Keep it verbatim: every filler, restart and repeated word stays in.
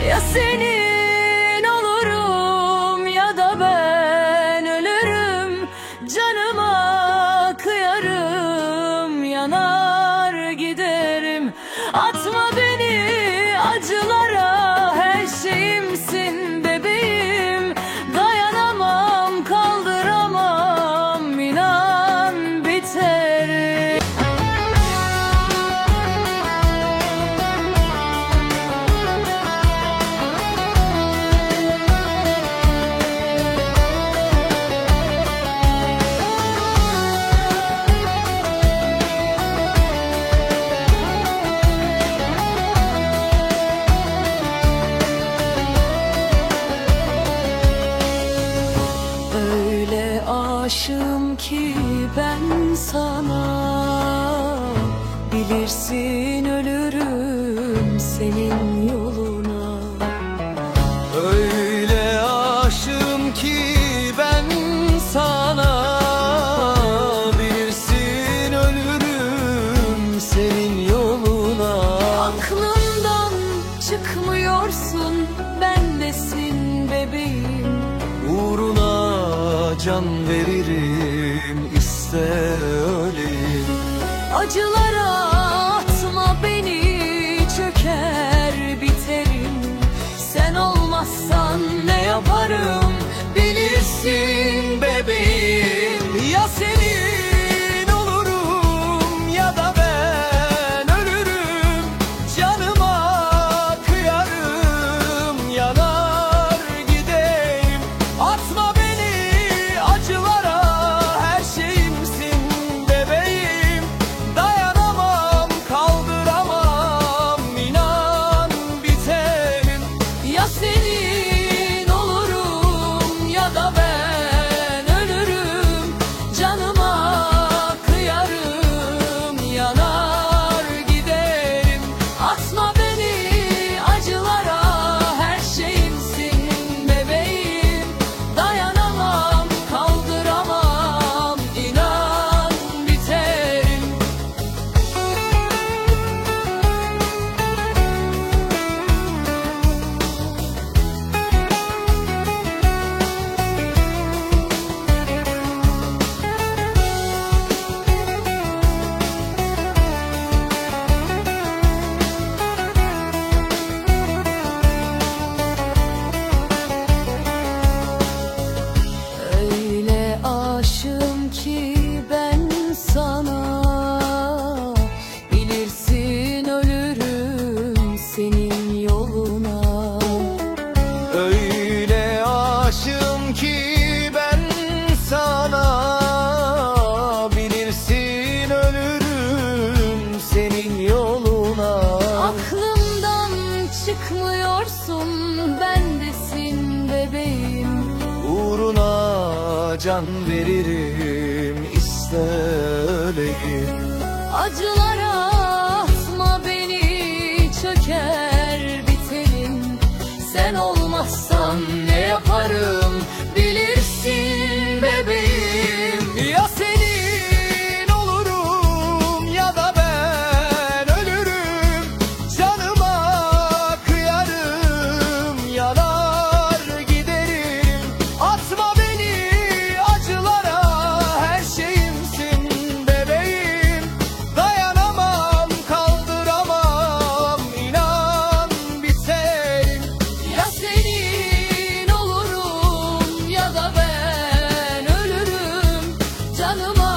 Ya senin olurum ya da ben ölürüm. Canıma kıyarım, yanar giderim. Atma beni acılara, her şeyimsin bebeğim. Dayanamam, kaldıramam, inan biterim. Öyle aşığım ki ben sana, bilirsin ölürüm senin yoluna. Öyle aşığım ki ben sana, bilirsin ölürüm senin yoluna. Aklımdan çıkmıyorsun, bendesin bebeğim. Uğruna can veririm, iste öleyim. Acılara atma beni, çöker biterim. Sen olmazsan ne yaparım bilirsin bebeğim. Ya senin olurum ya da ben ölürüm. Canıma kıyarım, yanar giderim. Atma beni acılara, her şeyimsin bebeğim. Dayanamam, kaldıramam, inan biterim. Ya senin olurum ya da ben ölürüm. Canıma kıyarım, yanar giderim. Atma beni acılara, her şeyimsin bebeğim. Dayanamam, kaldıramam, inan biterim. Öyle aşığım ki ben sana, bilirsin ölürüm senin yoluna. Öyle aşığım ki ben sana, bilirsin ölürüm senin yoluna. Aklımdan çıkmıyorsun, bendesin bebeğim. Uğruna can veririm, iste öleyim. Acılara atma beni, çöker biterim. Sen olmazsan ne yaparım bilirsin bebeğim. Ya senin olurum ya da ben ölürüm. Canıma kıyarım, yanar giderim. Atma beni acılara, her şeyimsin bebeğim. Dayanamam, kaldıramam, inan biterim. Ya senin olurum ya da ben ölürüm. Canıma